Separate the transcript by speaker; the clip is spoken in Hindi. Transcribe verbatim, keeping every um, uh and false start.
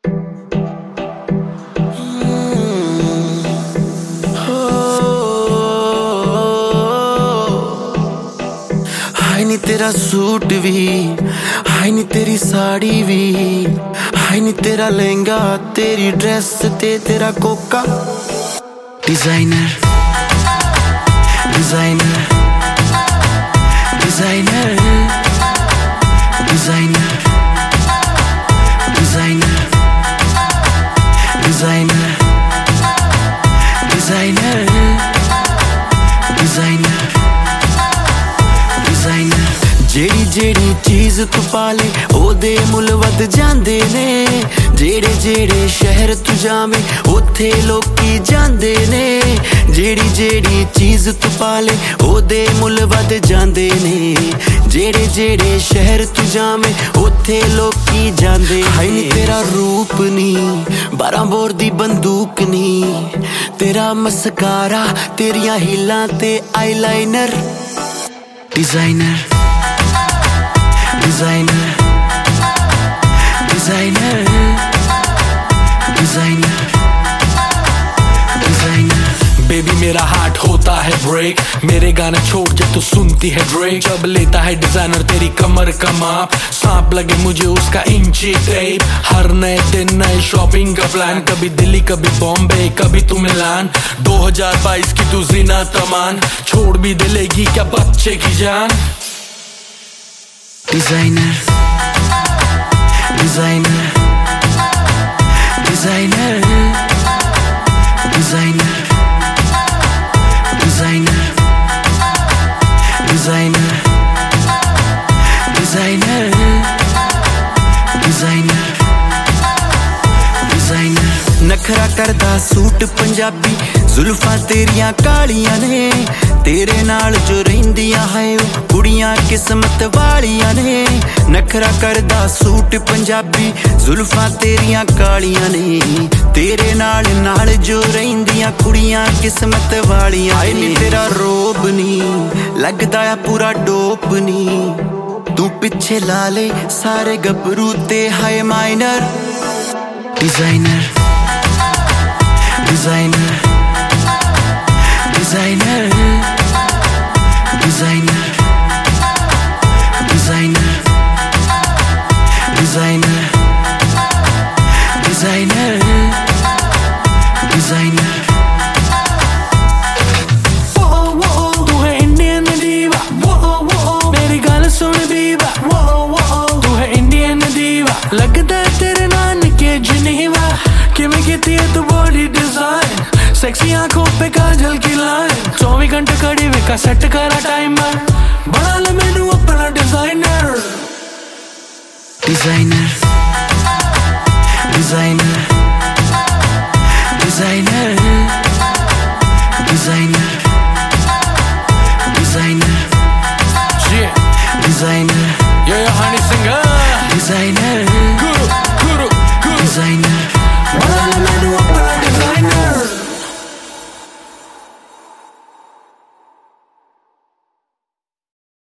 Speaker 1: हाय नी तेरा सूट भी, हाय नी तेरी साड़ी भी, हाय नी तेरा लहंगा, तेरी ड्रेस ते तेरा कोका। Designer designer designer designer designer designer designer designer designer जेड़ी जेड़ी चीज तू पाले ओदे मुल वध जांदे ने। जेड़े जेड़े शहर तू जावे ओथे लोकी जांदे ने। जेड़ी जेड़ी चीज तू पाले ओदे मुल वध जांदे ने। जेड़े जेड़े शहर तू जावे ओथे लोकी जांदे। हाय नी तेरा रूप नी बारह बोर दी बंदूक नी। तेरा मस्कारा तेरियां हीलां ते eyeliner. Designer designer designer designer designer.
Speaker 2: Baby मेरा हार्ट होता है ब्रेक मेरे गाने छोड़ जब तू सुनती है ड्रेक। जब लेता है डिजाइनर तेरी कमर का माप, सांप लगे मुझे उसका इंची टेप। हर नए दिन नए शॉपिंग का प्लान, कभी दिल्ली कभी बॉम्बे कभी तू मिलान। दो हज़ार बाईस की तू जीना तमान, छोड़ भी दिलेगी क्या बच्चे की जान।
Speaker 1: Designer designer designer designer designer designer designer designer designer. नखरा करदा सूट पंजाबी, जुल्फां तेरियां कालियां ने। तेरे नाल जो रहिंदियां है कुड़ियां किस्मत वालियां ने। नखरा करदा सूट पंजाबी, जुल्फां तेरियां कालियां ने। तेरे नाल नाल जो रहिंदियां कुड़ियां किस्मत वालियां। हाय नी तेरा रोब नी लगदा आ पूरा डोप नी। तू पिछे ला ले सारे गबरू ते हाय minor. Designer designer designer designer designer designer designer designer.
Speaker 2: तू है इंडियन दीवा, मेरी गल सुन दीवा। तू है इंडियन दीवा, लगदा है तेरे नानके जनेवा। किवें कीती है तू बॉडी डिजाइन, सेक्सी आंखों पे काजल की लाइन। चौबीस घंटे खड़ी विका सेट करा टाइमर, बना ले मैनू अपना डिजाइनर।
Speaker 1: डिजाइनर